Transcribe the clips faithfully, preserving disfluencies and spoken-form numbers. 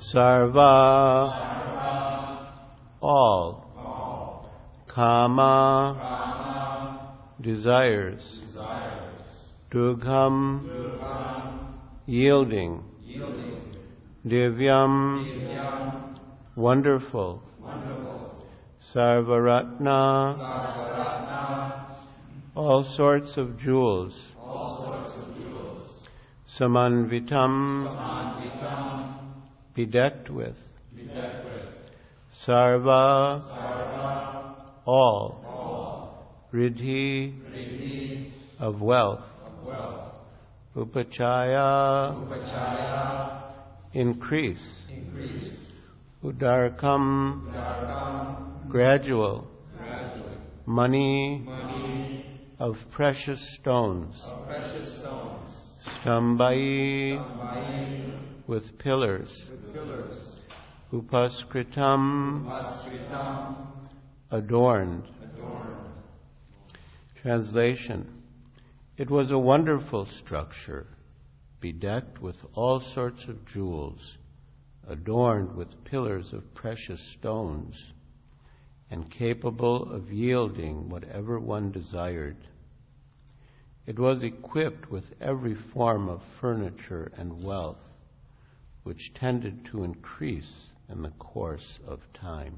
Sarva, Sarva, all, all, Kama, Kama, desires, desires, Dugham, Dugham, yielding, yielding, Divyam, Divyam, wonderful, wonderful, Sarvaratna, Sarvaratna, all sorts of jewels, all sorts of jewels, Samanvitam, Samanvitam, bedecked with, bedecked with, Sarva, Sarva, all, all, Riddhi, Riddhi, of wealth, of wealth, Upachaya, Upachaya, increase, increase, Udarkam, Dharkam, gradual, gradually, money, money, of precious stones, of precious stones, Stambai, Sambayi, with pillars, with pillars, Upaskritam, Vaskritam, adorned. adorned. Translation: It was a wonderful structure, bedecked with all sorts of jewels, adorned with pillars of precious stones, and capable of yielding whatever one desired. It was equipped with every form of furniture and wealth, which tended to increase in the course of time.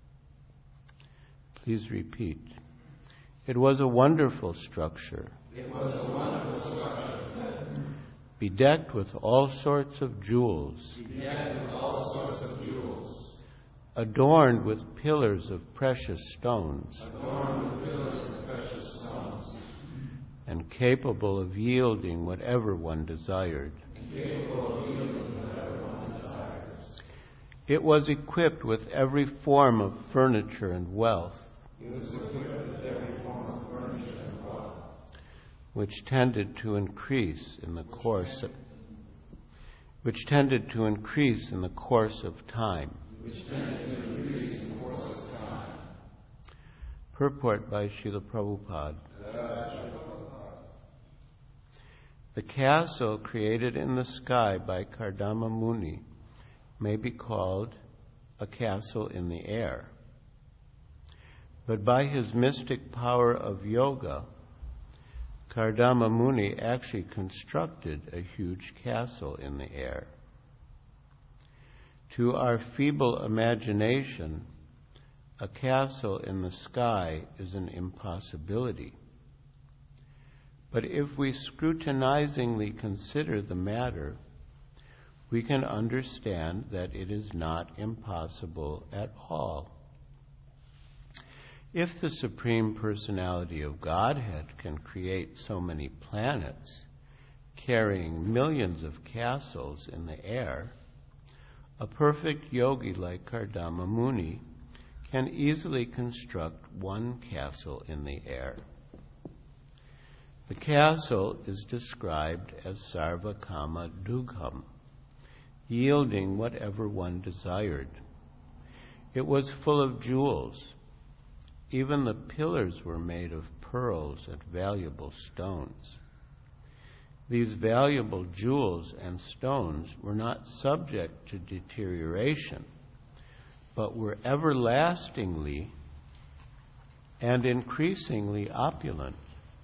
Please repeat. It was a wonderful structure, It was a wonderful structure, bedecked with all sorts of jewels, bedecked with all sorts of jewels, adorned with pillars of precious stones, adorned with pillars of precious stones, and capable of yielding whatever one desired. and capable of yielding whatever one desires. It was equipped with every form of furniture and wealth, It was equipped with every form of furniture and wealth, which tended to increase in the course of, which tended to increase in the course of time. which tended to increase in the course of time. Purport by Srila Prabhupada. The castle created in the sky by Kardama Muni may be called a castle in the air. But by his mystic power of yoga, Kardama Muni actually constructed a huge castle in the air. To our feeble imagination, a castle in the sky is an impossibility. But if we scrutinizingly consider the matter, we can understand that it is not impossible at all. If the Supreme Personality of Godhead can create so many planets, carrying millions of castles in the air, a perfect yogi like Kardama Muni can easily construct one castle in the air. The castle is described as Sarvakama Dugham, yielding whatever one desired. It was full of jewels. Even the pillars were made of pearls and valuable stones. These valuable jewels and stones were not subject to deterioration, but were everlastingly and increasingly opulent.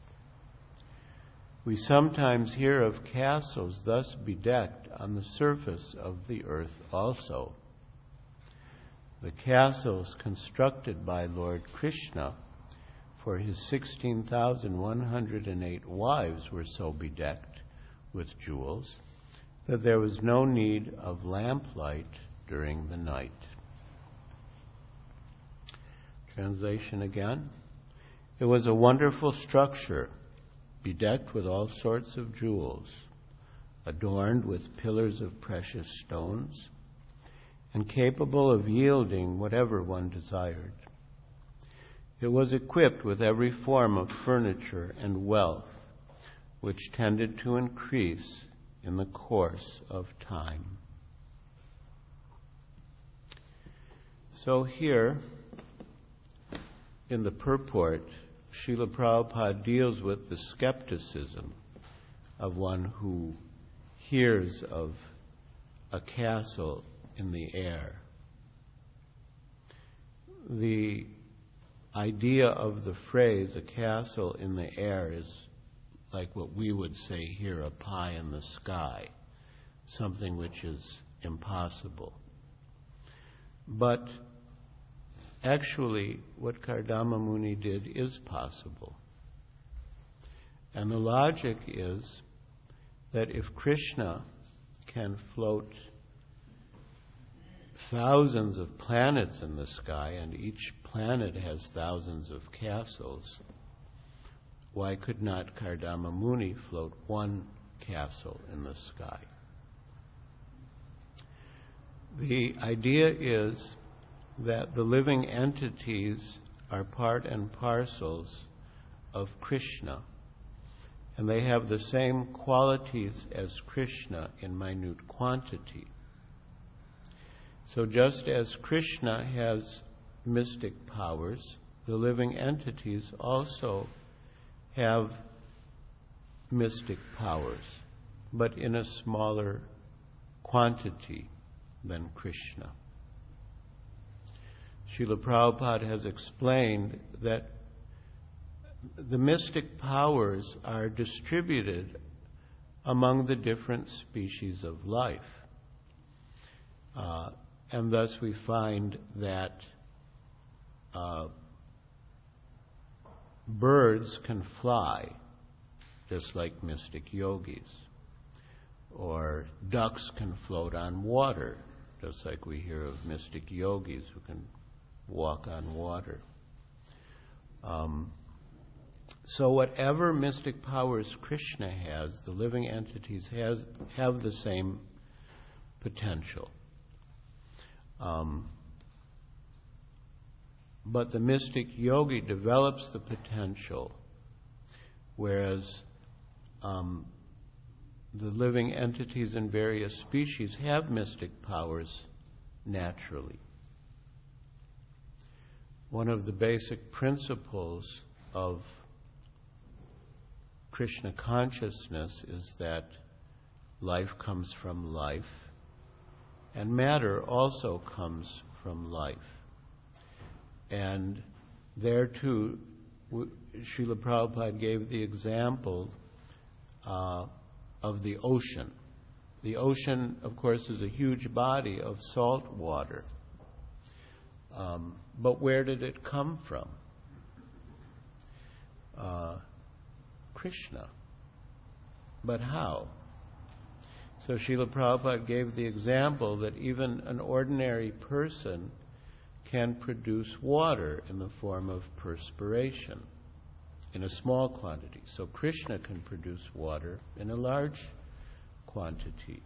We sometimes hear of castles thus bedecked on the surface of the earth also. The castles constructed by Lord Krishna for his sixteen thousand one hundred eight wives were so bedecked with jewels that there was no need of lamplight during the night. Translation again. It was a wonderful structure, bedecked with all sorts of jewels, adorned with pillars of precious stones, and capable of yielding whatever one desired. It was equipped with every form of furniture and wealth, which tended to increase in the course of time. So here, in the purport, Srila Prabhupada deals with the skepticism of one who hears of a castle in the air. The idea of the phrase, a castle in the air, is like what we would say here, a pie in the sky, something which is impossible. But actually, what Kardama Muni did is possible. And the logic is that if Krishna can float thousands of planets in the sky, and each planet has thousands of castles, why could not Kardama Muni float one castle in the sky? The idea is that the living entities are part and parcels of Krishna, and they have the same qualities as Krishna in minute quantity. So just as Krishna has mystic powers, the living entities also have mystic powers, but in a smaller quantity than Krishna. Srila Prabhupada has explained that the mystic powers are distributed among the different species of life. Uh, and thus we find that uh, birds can fly, just like mystic yogis. Or ducks can float on water, just like we hear of mystic yogis who can walk on water. Um, so whatever mystic powers Krishna has, the living entities has, have the same potential. Um, but the mystic yogi develops the potential, whereas um, the living entities in various species have mystic powers naturally. One of the basic principles of Krishna consciousness is that life comes from life, and matter also comes from life. And there too, Srila Prabhupada gave the example uh, of the ocean. The ocean, of course, is a huge body of salt water. Um, but where did it come from? Uh, Krishna. But how? So Srila Prabhupada gave the example that even an ordinary person can produce water in the form of perspiration in a small quantity. So Krishna can produce water in a large quantity.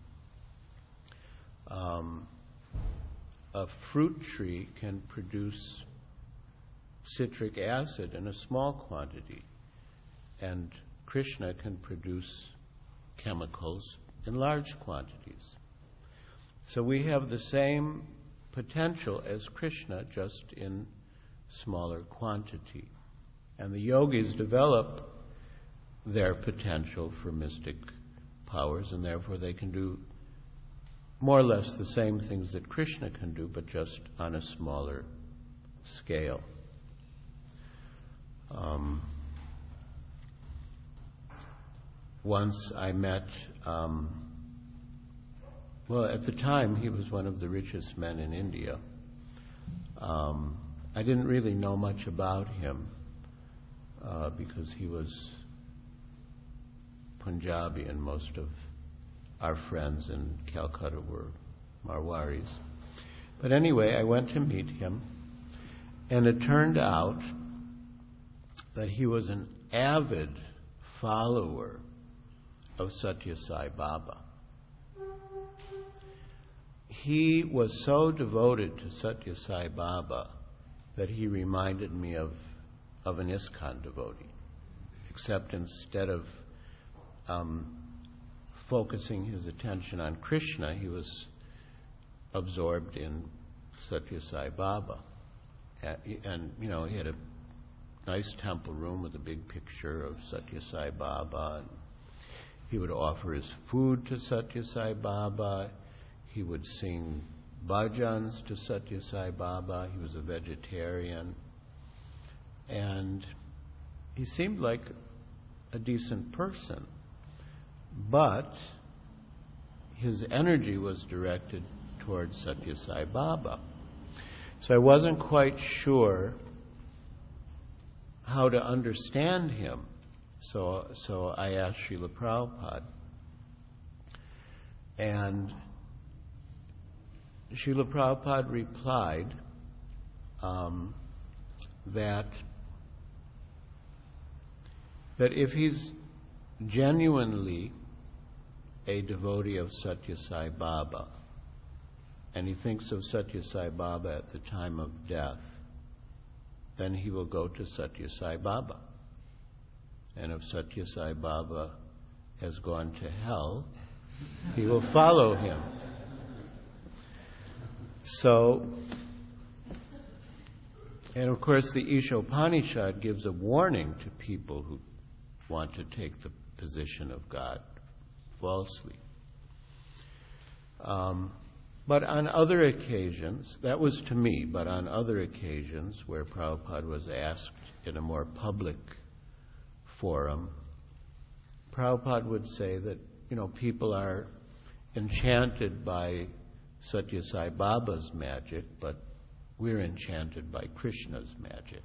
Um, a fruit tree can produce citric acid in a small quantity, and Krishna can produce chemicals in large quantities. So we have the same potential as Krishna, just in smaller quantity. And the yogis develop their potential for mystic powers, and therefore they can do more or less the same things that Krishna can do, but just on a smaller scale. Um, once I met, um, well, at the time he was one of the richest men in India. Um, I didn't really know much about him uh, because he was Punjabi and most of our friends in Calcutta were Marwaris. But anyway, I went to meet him, and it turned out that he was an avid follower of Satya Sai Baba. He was so devoted to Satya Sai Baba that he reminded me of, of an ISKCON devotee, except instead of um, focusing his attention on Krishna, he was absorbed in Satya Sai Baba. And, and, you know, he had a nice temple room with a big picture of Satya Sai Baba, and he would offer his food to Satya Sai Baba. He would sing bhajans to Satya Sai Baba. He was a vegetarian. And he seemed like a decent person. But his energy was directed towards Satya Sai Baba. So I wasn't quite sure how to understand him. So, so I asked Srila Prabhupada. And Srila Prabhupada replied um, that, that if he's genuinely a devotee of Satya Sai Baba, and he thinks of Satya Sai Baba at the time of death, then he will go to Satya Sai Baba. And if Satya Sai Baba has gone to hell, he will follow him. So, and of course the Ishopanishad gives a warning to people who want to take the position of God falsely. Um, but on other occasions, that was to me, but on other occasions where Prabhupada was asked in a more public forum, Prabhupada would say that, you know, people are enchanted by Satya Sai Baba's magic, but we're enchanted by Krishna's magic.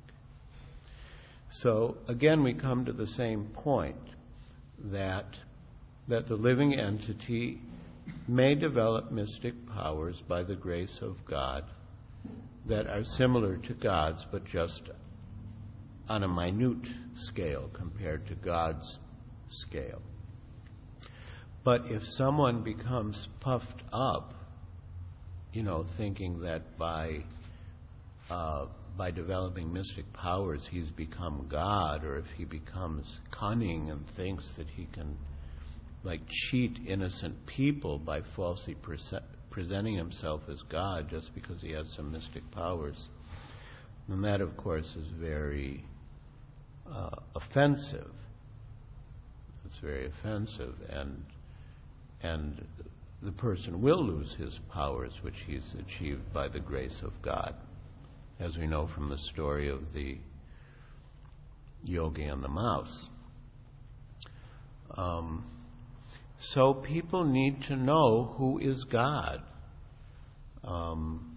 So again, we come to the same point, that that the living entity may develop mystic powers by the grace of God that are similar to God's, but just on a minute scale compared to God's scale. But if someone becomes puffed up, you know, thinking that by uh, by developing mystic powers he's become God, or if he becomes cunning and thinks that he can, like, cheat innocent people by falsely pre- presenting himself as God just because he has some mystic powers, then that, of course, is very uh, offensive. It's very offensive, and and the person will lose his powers, which he's achieved by the grace of God, as we know from the story of the yogi and the mouse. Um, so people need to know who is God. Um,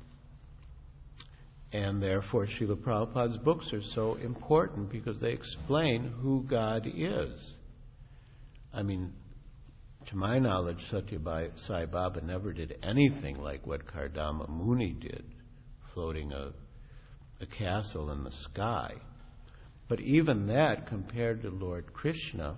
and therefore Srila Prabhupada's books are so important, because they explain who God is. I mean, to my knowledge, Satya Sai Baba never did anything like what Kardama Muni did, floating a, a castle in the sky. But even that, compared to Lord Krishna,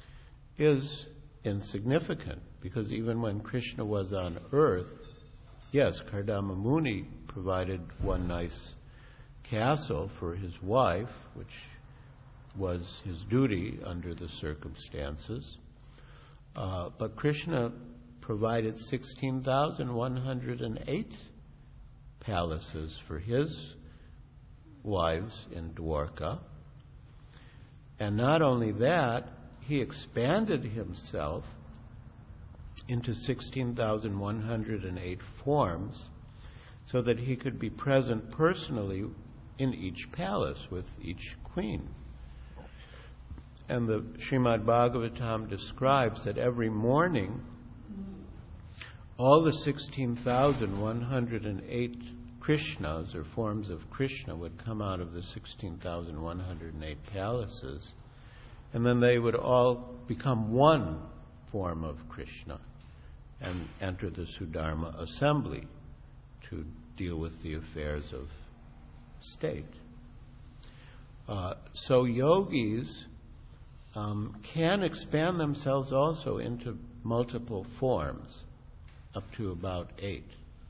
is insignificant, because even when Krishna was on earth, yes, Kardama Muni provided one nice castle for his wife, which was his duty under the circumstances. Uh, but Krishna provided sixteen thousand one hundred eight palaces for his wives in Dwarka. And not only that, he expanded himself into sixteen thousand one hundred eight forms so that he could be present personally in each palace with each queen. And the Srimad Bhagavatam describes that every morning all the sixteen thousand one hundred eight Krishnas, or forms of Krishna, would come out of the sixteen thousand one hundred eight palaces, and then they would all become one form of Krishna and enter the Sudharma assembly to deal with the affairs of state. Uh, so yogis um, can expand themselves also into multiple forms, up to about eight.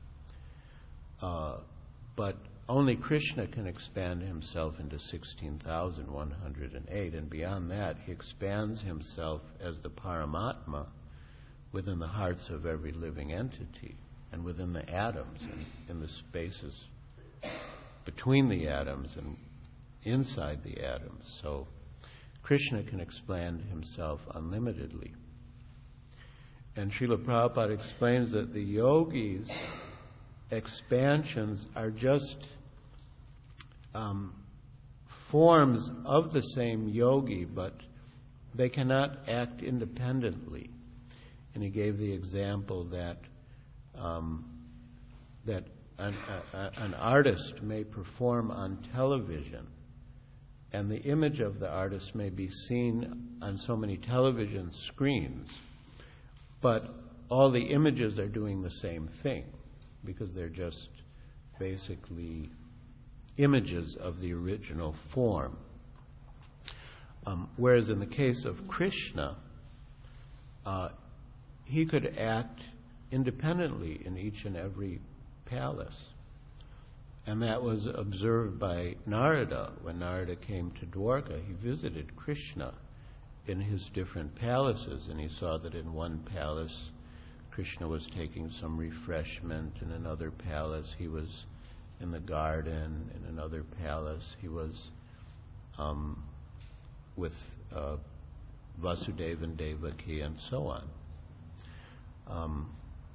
Uh, but only Krishna can expand himself into sixteen thousand one hundred eight, and beyond that he expands himself as the Paramatma within the hearts of every living entity, and within the atoms, and in the spaces between the atoms and inside the atoms. So Krishna can expand himself unlimitedly. And Srila Prabhupada explains that the yogis expansions are just um, forms of the same yogi, but they cannot act independently. And he gave the example that um, that an, a, an artist may perform on television, and the image of the artist may be seen on so many television screens, but all the images are doing the same thing because they're just basically images of the original form. Um, whereas in the case of Krishna, uh, he could act independently in each and every palace. And that was observed by Narada. When Narada came to Dwarka, he visited Krishna in his different palaces, and he saw that in one palace Krishna was taking some refreshment, in another palace he was in the garden, in another palace he was um, with uh, Vasudeva and Devaki, and so on. Um,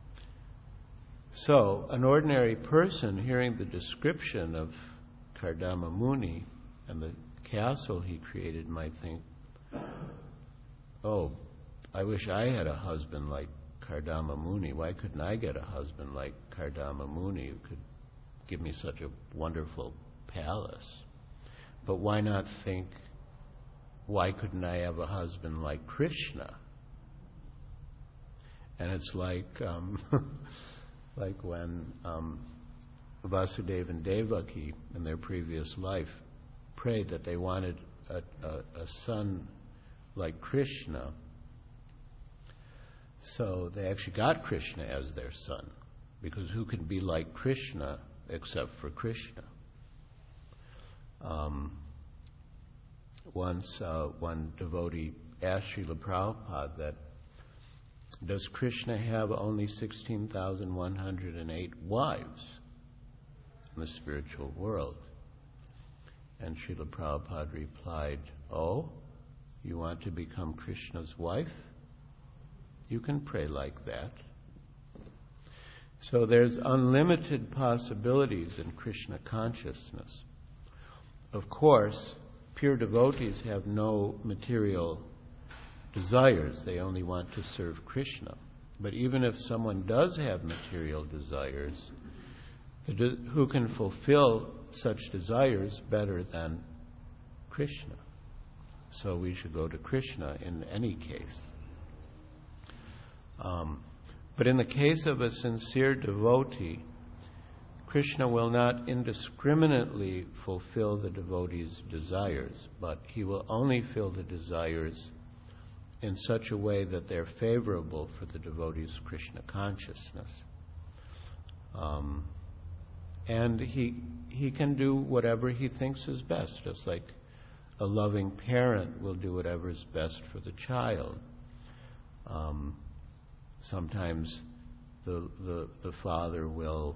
so, an ordinary person hearing the description of Kardama Muni and the castle he created might think, oh, I wish I had a husband like Kardama Muni. Why couldn't I get a husband like Kardama Muni who could give me such a wonderful palace? But why not think, why couldn't I have a husband like Krishna? And it's like um, like when um, Vasudeva and Devaki in their previous life prayed that they wanted a, a, a son like Krishna. So they actually got Krishna as their son, because who can be like Krishna except for Krishna? Um, once uh, one devotee asked Srila Prabhupada that, does Krishna have only sixteen thousand one hundred eight wives in the spiritual world? And Srila Prabhupada replied, oh, you want to become Krishna's wife? You can pray like that. So there's unlimited possibilities in Krishna consciousness. Of course, pure devotees have no material desires. They only want to serve Krishna. But even if someone does have material desires, de- who can fulfill such desires better than Krishna? So we should go to Krishna in any case. Um, but in the case of a sincere devotee, Krishna will not indiscriminately fulfill the devotee's desires, but he will only fill the desires in such a way that they're favorable for the devotee's Krishna consciousness. Um, and he he can do whatever he thinks is best, just like a loving parent will do whatever is best for the child. Um, sometimes the, the the father will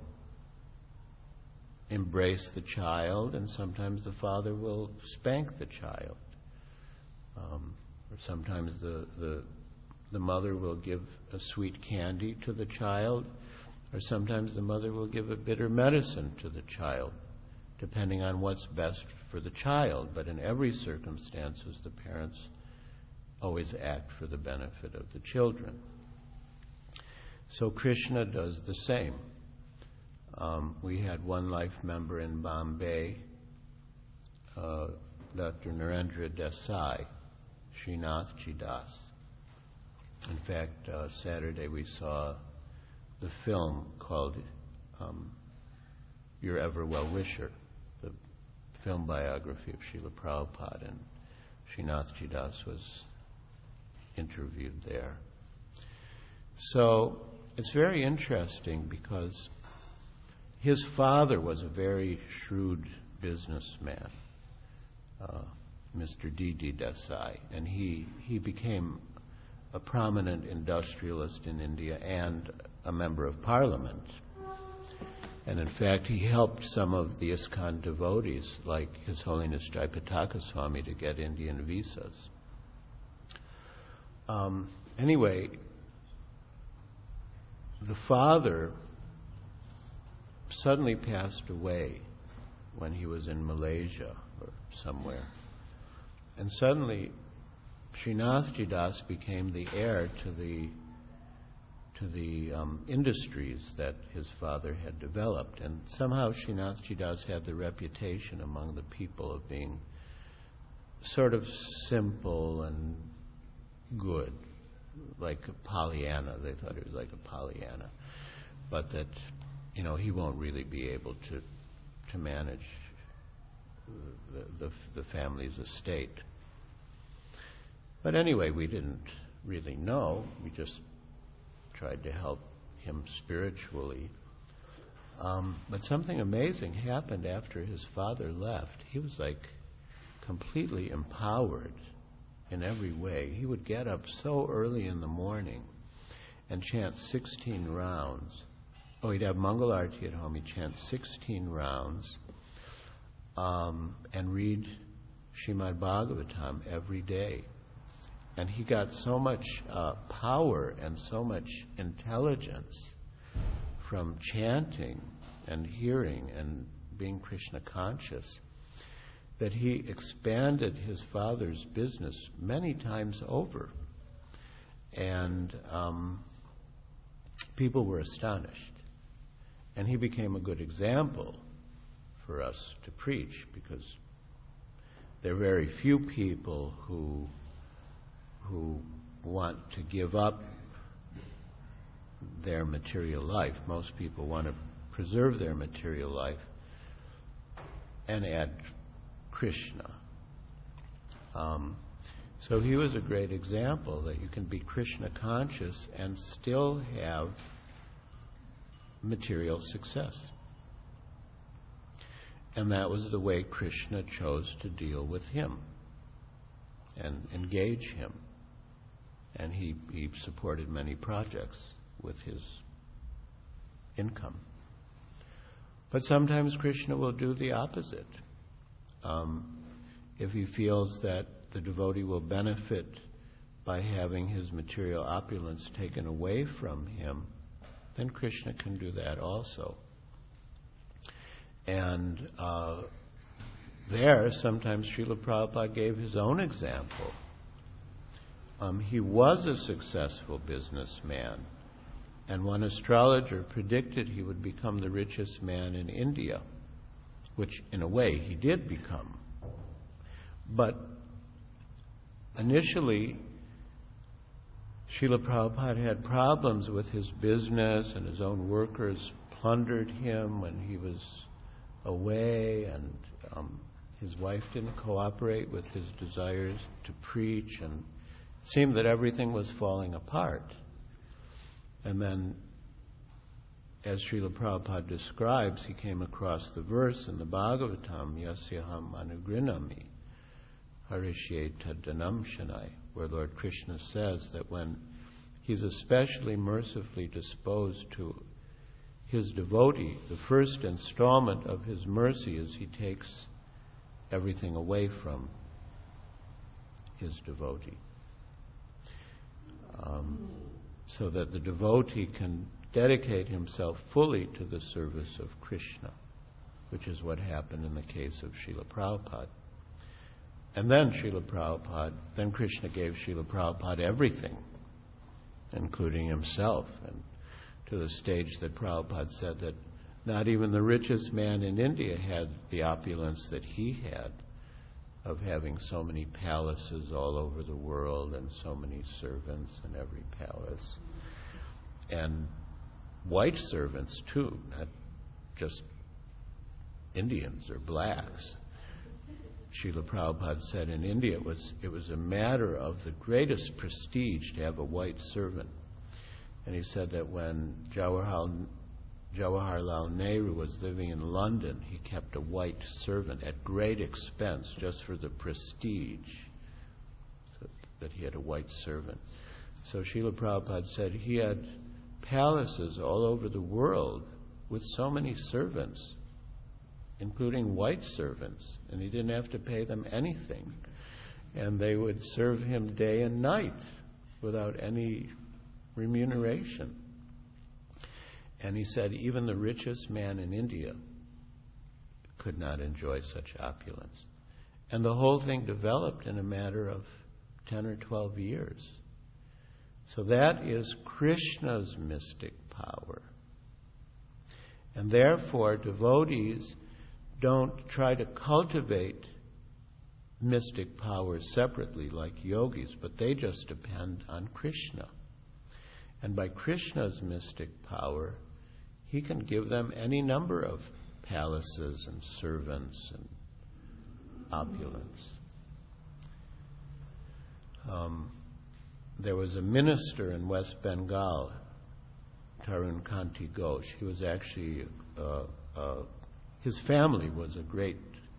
embrace the child, and sometimes the father will spank the child. Um, or sometimes the, the the mother will give a sweet candy to the child, or sometimes the mother will give a bitter medicine to the child, depending on what's best for the child. But in every circumstances, the parents always act for the benefit of the children. So Krishna does the same. Um, we had one life member in Bombay, uh, Doctor Narendra Desai, Srinathji Das. In fact, uh, Saturday we saw the film called um, Your Ever Well-Wisher, the film biography of Srila Prabhupada, and Srinathji Das was interviewed there. So it's very interesting because his father was a very shrewd businessman, uh, Mister D D Desai, and he, he became a prominent industrialist in India and a member of parliament. And in fact, he helped some of the ISKCON devotees, like His Holiness Jayapataka Swami, to get Indian visas. Um, anyway, the father suddenly passed away when he was in Malaysia or somewhere. And suddenly, Srinathji Das became the heir to the to the um, industries that his father had developed. And somehow Srinathji Das had the reputation among the people of being sort of simple and good, like a Pollyanna. They thought he was like a Pollyanna. But that, you know, he won't really be able to to manage the, the, the family's estate. But anyway, we didn't really know. We just tried to help him spiritually. Um, but something amazing happened after his father left. He was like completely empowered in every way. He would get up so early in the morning and chant sixteen rounds. Oh, he'd have Mangal Arati at home. He'd chant sixteen rounds um, and read Srimad Bhagavatam every day. And he got so much uh, power and so much intelligence from chanting and hearing and being Krishna conscious that he expanded his father's business many times over. And um, people were astonished. And he became a good example for us to preach, because there are very few people who who want to give up their material life. Most people want to preserve their material life and add Krishna. Um, so he was a great example that you can be Krishna conscious and still have material success. And that was the way Krishna chose to deal with him and engage him. And he, he supported many projects with his income. But sometimes Krishna will do the opposite. Um, if he feels that the devotee will benefit by having his material opulence taken away from him, then Krishna can do that also. And uh, there, sometimes Srila Prabhupada gave his own example. Um, he was a successful businessman, and one astrologer predicted he would become the richest man in India, which in a way he did become. But initially, Srila Prabhupada had problems with his business, and his own workers plundered him when he was away, and um, his wife didn't cooperate with his desires to preach, and it seemed that everything was falling apart. And then, as Srila Prabhupada describes, he came across the verse in the Bhagavatam, Yasyaham Anugrinami, Harishyeta Dhanam Shanai, where Lord Krishna says that when he's especially mercifully disposed to his devotee, the first installment of his mercy is he takes everything away from his devotee. Um, so that the devotee can dedicate himself fully to the service of Krishna, which is what happened in the case of Srila Prabhupada. And then Srila Prabhupada, then Krishna gave Srila Prabhupada everything, including himself, and to the stage that Prabhupada said that not even the richest man in India had the opulence that he had, of having so many palaces all over the world and so many servants in every palace. And white servants too, not just Indians or blacks. Srila Prabhupada said in India it was, it was a matter of the greatest prestige to have a white servant. And he said that when Jawaharlal, Jawaharlal Nehru was living in London, he kept a white servant at great expense just for the prestige so that he had a white servant. So Srila Prabhupada said he had palaces all over the world with so many servants, including white servants, and he didn't have to pay them anything. And they would serve him day and night without any remuneration. And he said even the richest man in India could not enjoy such opulence. And the whole thing developed in a matter of ten or twelve years. So that is Krishna's mystic power. And therefore, devotees don't try to cultivate mystic powers separately like yogis, but they just depend on Krishna. And by Krishna's mystic power, he can give them any number of palaces and servants and opulence. Um, there was a minister in West Bengal, Tarun Kanti Ghosh. He was actually, uh, uh, his family was a great,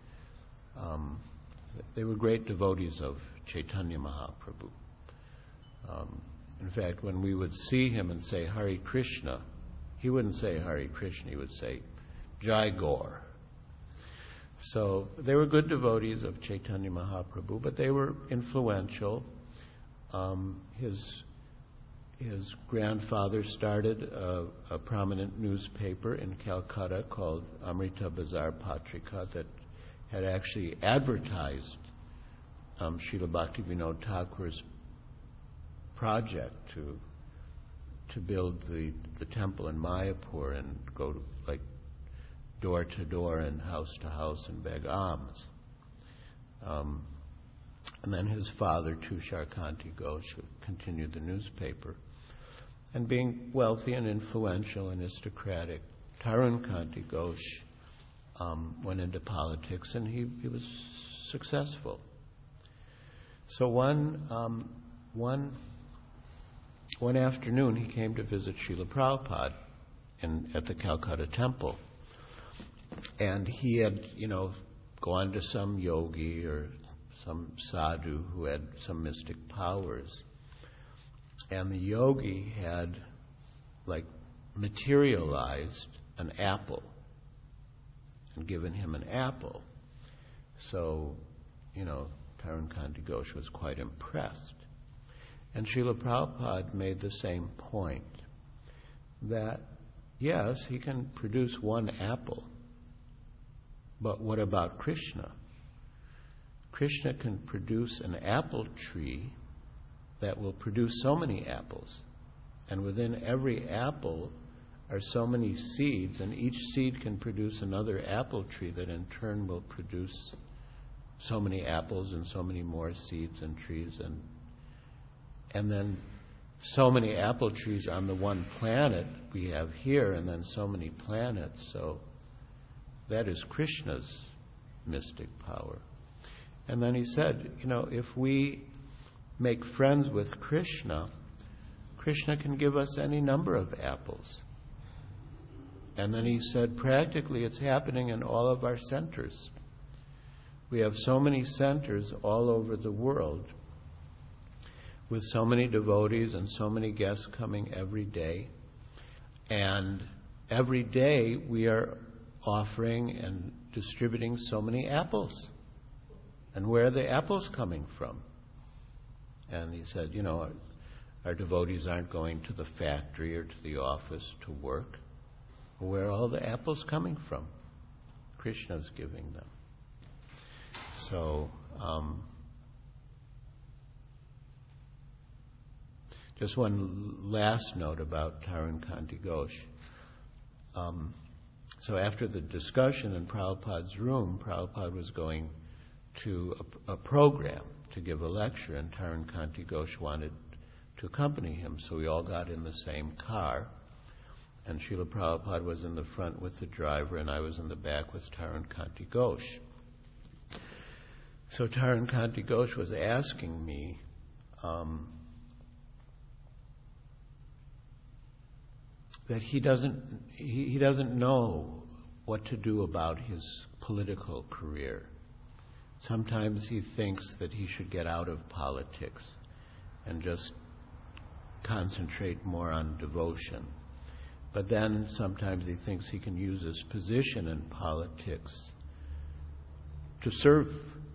um, they were great devotees of Chaitanya Mahaprabhu. Um, in fact, when we would see him and say Hare Krishna, he wouldn't say Hare Krishna, he would say Jai Gaur. So they were good devotees of Chaitanya Mahaprabhu, but they were influential. Um, his his grandfather started a, a prominent newspaper in Calcutta called Amrita Bazar Patrika that had actually advertised um, Srila Bhaktivinoda Thakur's project to to build the, the temple in Mayapur and go to, like door to door and house to house and beg alms. Um, and then his father, Tushar Kanti Ghosh, continued the newspaper. And being wealthy and influential and aristocratic, Tarun Kanti Ghosh um, went into politics, and he, he was successful. So one um, one one afternoon, he came to visit Srila Prabhupada in, at the Calcutta temple. And he had, you know, gone to some yogi or some sadhu who had some mystic powers. And the yogi had, like, materialized an apple and given him an apple. So, you know, Tarun Kanti Ghosh was quite impressed. And Srila Prabhupada made the same point, that, yes, he can produce one apple, but what about Krishna? Krishna can produce an apple tree that will produce so many apples. And within every apple are so many seeds, and each seed can produce another apple tree that in turn will produce so many apples and so many more seeds and trees, and and then so many apple trees on the one planet we have here, and then so many planets. So that is Krishna's mystic power. And then he said, you know, if we make friends with Krishna, Krishna can give us any number of apples. And then he said, practically it's happening in all of our centers. We have so many centers all over the world with so many devotees and so many guests coming every day. And every day we are offering and distributing so many apples. And where are the apples coming from? And he said, you know, our, our devotees aren't going to the factory or to the office to work. Where are all the apples coming from? Krishna's giving them. So, um, just one last note about Tarun Kanti Ghosh. Um, so after the discussion in Prabhupada's room, Prabhupada was going to a, a program to give a lecture, and Tarun Kanti Ghosh wanted to accompany him. So we all got in the same car, and Srila Prabhupada was in the front with the driver, and I was in the back with Tarun Kanti Ghosh. So Tarun Kanti Ghosh was asking me, um, that he doesn't he, he doesn't know what to do about his political career. Sometimes he thinks that he should get out of politics and just concentrate more on devotion. But then sometimes he thinks he can use his position in politics to serve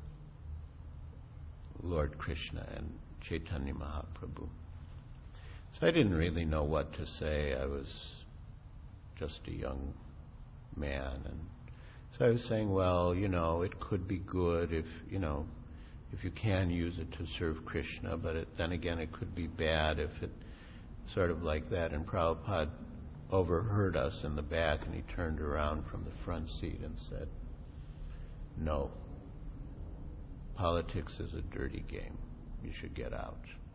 Lord Krishna and Chaitanya Mahaprabhu. So I didn't really know what to say. I was just a young man. And so I was saying, well, you know, it could be good if, you know, if you can use it to serve Krishna, but it, then again, it could be bad if it sort of like that. And Prabhupada overheard us in the back, and he turned around from the front seat and said, no, politics is a dirty game. You should get out.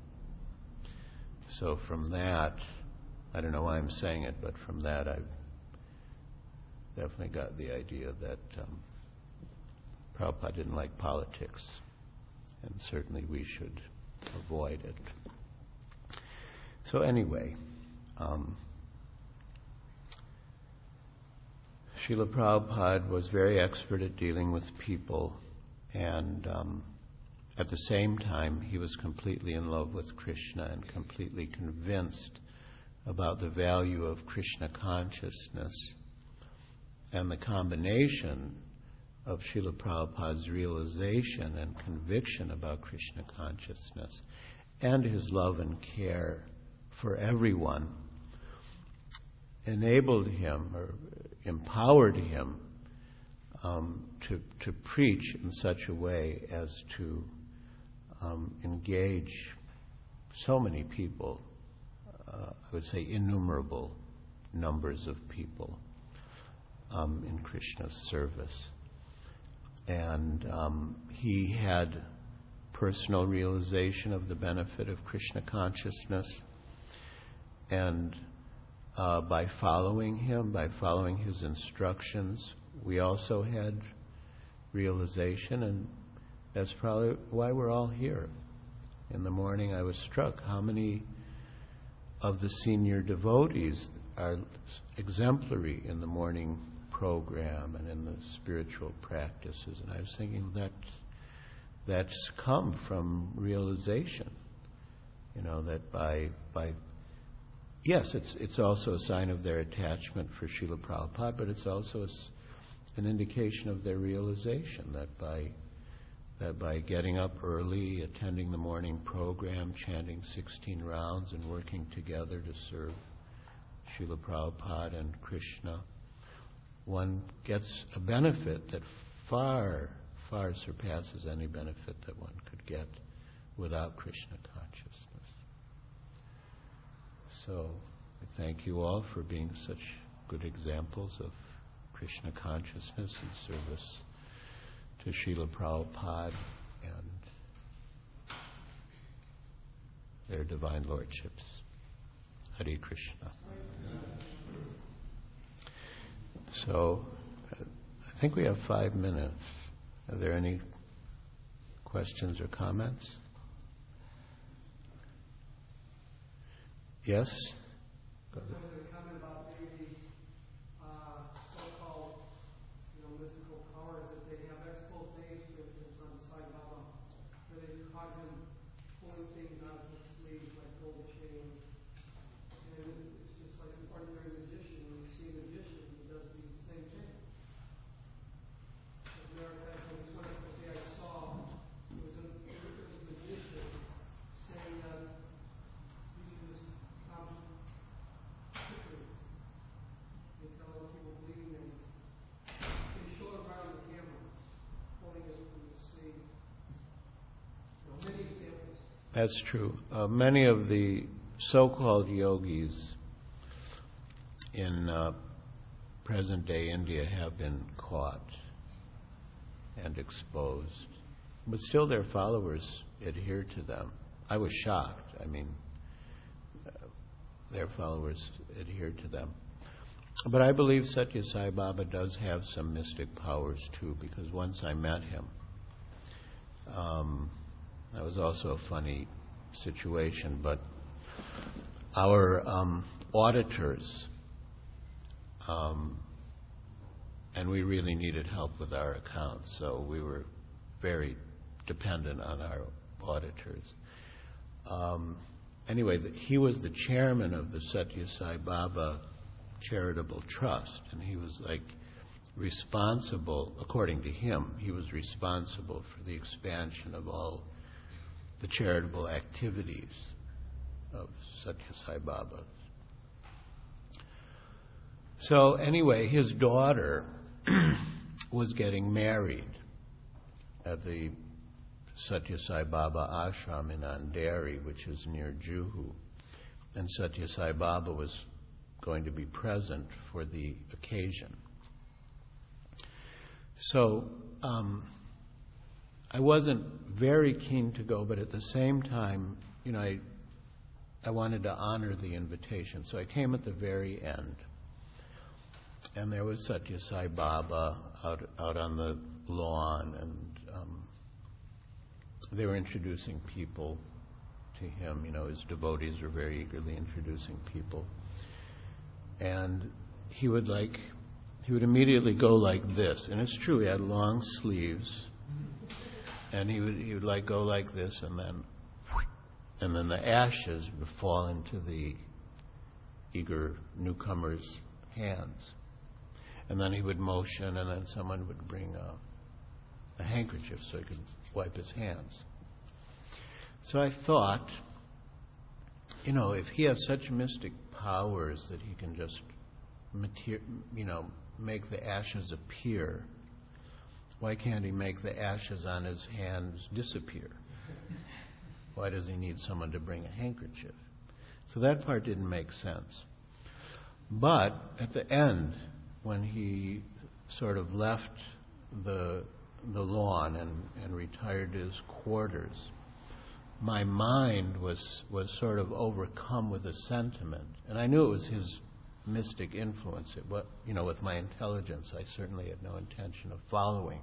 So from that, I don't know why I'm saying it, but from that I've definitely got the idea that um, Prabhupada didn't like politics, and certainly we should avoid it. So anyway, um, Srila Prabhupada was very expert at dealing with people, and um, at the same time, he was completely in love with Krishna and completely convinced about the value of Krishna consciousness. And the combination of Srila Prabhupada's realization and conviction about Krishna consciousness and his love and care for everyone enabled him or empowered him um, to, to preach in such a way as to um, engage so many people, uh, I would say innumerable numbers of people um, in Krishna's service. And um, he had personal realization of the benefit of Krishna consciousness, and uh, by following him, by following his instructions, we also had realization, and that's probably why we're all here. In the morning I was struck how many of the senior devotees are exemplary in the morning program and in the spiritual practices. And I was thinking that that's come from realization. You know, that by by yes, it's it's also a sign of their attachment for Srila Prabhupada, but it's also a, an indication of their realization that by that by getting up early, attending the morning program, chanting sixteen rounds, and working together to serve Srila Prabhupada and Krishna, one gets a benefit that far, far surpasses any benefit that one could get without Krishna consciousness. So I thank you all for being such good examples of Krishna consciousness and service to Srila Prabhupada and their divine lordships. Hare Krishna. So, uh, I think we have five minutes. Are there any questions or comments? Yes? Go ahead. That's true. Uh, many of the so-called yogis in uh, present-day India have been caught and exposed, but still their followers adhere to them. I was shocked. I mean, uh, their followers adhere to them. But I believe Satya Sai Baba does have some mystic powers too, because once I met him, um, that was also a funny situation, but our um, auditors, um, and we really needed help with our accounts, so we were very dependent on our auditors. Um, anyway, the, he was the chairman of the Satya Sai Baba Charitable Trust, and he was like responsible, according to him, he was responsible for the expansion of all the charitable activities of Satya Sai Baba. So anyway, his daughter was getting married at the Satya Sai Baba ashram in Andheri, which is near Juhu. And Satya Sai Baba was going to be present for the occasion. So um, I wasn't very keen to go, but at the same time, you know, I, I wanted to honor the invitation. So I came at the very end. And there was Satya Sai Baba out, out on the lawn, and um, they were introducing people to him. You know, his devotees were very eagerly introducing people. And he would like, he would immediately go like this. And it's true, he had long sleeves. And he would, he would like go like this, and then, and then the ashes would fall into the eager newcomer's hands. And then he would motion, and then someone would bring a, a handkerchief so he could wipe his hands. So I thought, you know, if he has such mystic powers that he can just, mater- you know, make the ashes appear, why can't he make the ashes on his hands disappear? Why does he need someone to bring a handkerchief? So that part didn't make sense. But at the end, when he sort of left the the lawn and, and retired to his quarters, my mind was was sort of overcome with a sentiment, and I knew it was his mystic influence. It, what, you know, with my intelligence, I certainly had no intention of following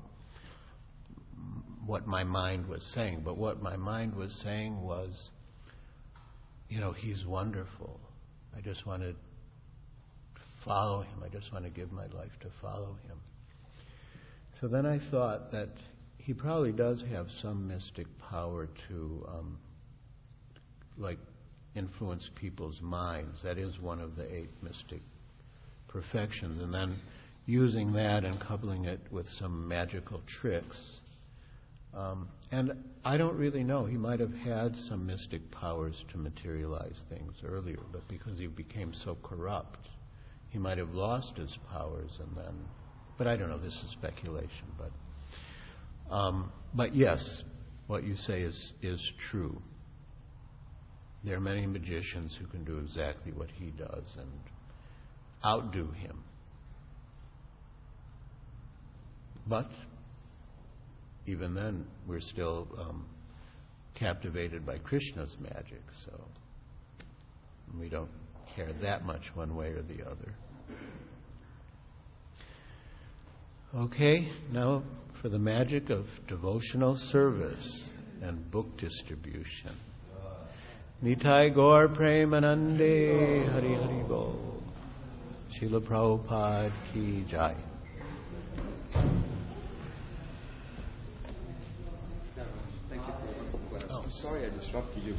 what my mind was saying. But what my mind was saying was, you know, he's wonderful. I just want to follow him. I just want to give my life to follow him. So then I thought that he probably does have some mystic power to, um, like, influence people's minds. That is one of the eight mystic perfections. And then using that and coupling it with some magical tricks. Um, and I don't really know. He might have had some mystic powers to materialize things earlier, but because he became so corrupt, he might have lost his powers and then... But I don't know. This is speculation. But um, but yes, what you say is is true. There are many magicians who can do exactly what he does and outdo him. But even then, we're still um, captivated by Krishna's magic, so we don't care that much one way or the other. Okay, now for the magic of devotional service and book distribution. Nitai Gaur Premanande Hari Hari Bol. Srila Prabhupada Ki Jai. Thank you for the question. I'm sorry I disrupted you.